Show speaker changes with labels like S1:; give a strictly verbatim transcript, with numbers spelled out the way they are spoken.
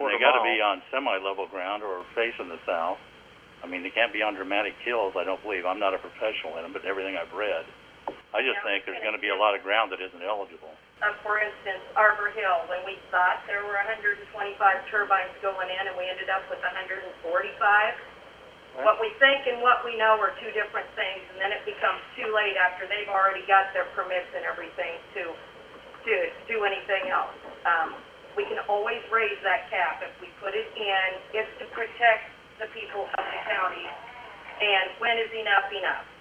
S1: quarter
S2: They got to
S1: mile.
S2: be on semi-level ground or facing the south. I mean, they can't be on dramatic hills, I don't believe. I'm not a professional in them, but everything I've read. I just
S3: Yeah,
S2: think there's going to be a lot of ground that isn't eligible.
S3: Uh, for instance, Arbor Hill, when we thought there were one hundred twenty-five turbines going in, and we ended up with one hundred forty-five.
S1: Right.
S3: What we think and what we know are two different things, and then it becomes too late after they've already got their permits and everything to, to do anything else. Um, we can always raise that cap if we put it in. It's to protect the people of the county. And when is enough enough?